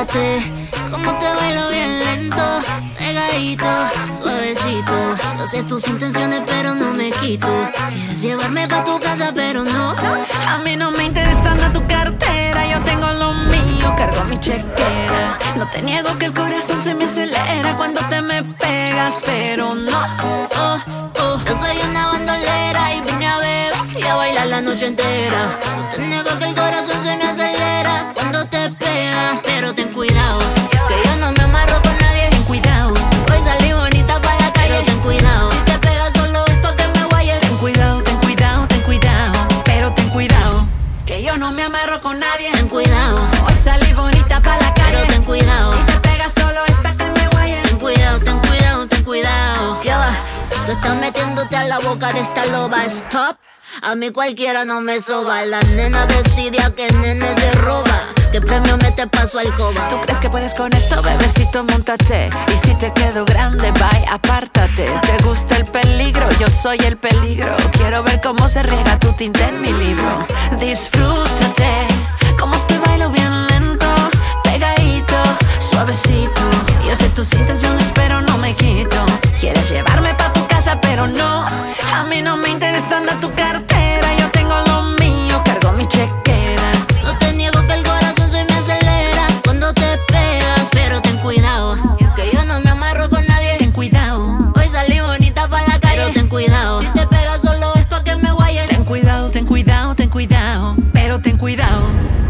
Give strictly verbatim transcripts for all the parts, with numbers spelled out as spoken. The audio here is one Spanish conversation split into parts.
Fíjate cómo te bailo bien lento, pegadito, suavecito. Yo sé tus intenciones pero no me quito. Quieres llevarme pa' tu casa pero no. A mí no me interesa nada tu cartera, yo tengo lo mío, cargo mi chequera. No te niego que el corazón se me acelera cuando te me pegas, pero no. Oh, oh, yo soy una bandolera y vine a beber y a bailar la noche entera. No te niego que el corazón se me acelera cuando te pegas, pero ten cuidado, que yo no me amarro con nadie. Ten cuidado, hoy salí bonita pa' la calle, pero ten cuidado. Si te pegas solo es pa' que me guayes. Ten cuidado, ten cuidado, ten cuidado, pero ten cuidado, que yo no me amarro con nadie. Ten cuidado, hoy salí bonita pa' la calle, pero ten cuidado. Si te pegas solo es pa' que me guayes. Ten cuidado, ten cuidado, ten cuidado. Ya va, tú estás metiéndote a la boca de esta loba. Stop, a mí cualquiera no me soba. La nena decide a que nene se roba. ¿Qué premio me te paso al coba? ¿Tú crees que puedes con esto, bebecito? Móntate. Y si te quedo grande, bye, apártate. ¿Te gusta el peligro? Yo soy el peligro. Quiero ver cómo se riega tu tinta en mi libro. Disfrútate, como te bailo bien lento, pegadito, suavecito. Yo sé tus intenciones, pero no me quito. Quieres llevarme pa' tu casa, pero no. A mí no me interesa nada tu cartera, yo tengo lo mío, cargo mi chequera. No te niego que el corazón se me acelera cuando te pegas, pero ten cuidado, que yo no me amarro con nadie. Ten cuidado, hoy salí bonita pa' la calle, pero ten cuidado. Si te pegas solo es pa' que me guayes. Ten cuidado, ten cuidado, ten cuidado, pero ten cuidado.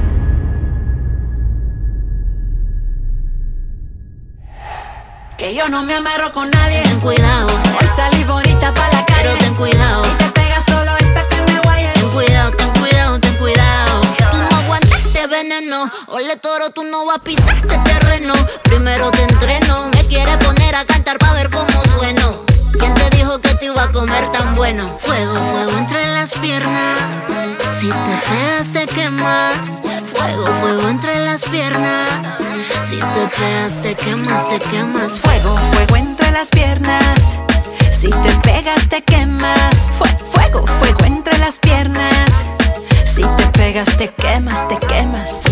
Que yo no me amarro con nadie. Ten cuidado, hoy salí bonita pa' la calle, pero ten cuidado. Si te pegas solo es pa' que me guayes. Ten cuidado, ten cuidado, ten cuidado. Tú no aguantas este veneno. Ole toro, tú no vas a pisar este terreno. Primero te entreno. Me quieres poner a cantar pa' ver cómo sueno. ¿Quién te dijo que te iba a comer tan bueno? Fuego, fuego entre las piernas. Si te pegas te quemas. Fuego, fuego entre las piernas. Si te pegas te quemas, te quemas. Fuego, fuego entre las piernas. Si te pegas te quemas. Fue, fuego, fuego entre las piernas. Si te pegas te quemas, te quemas.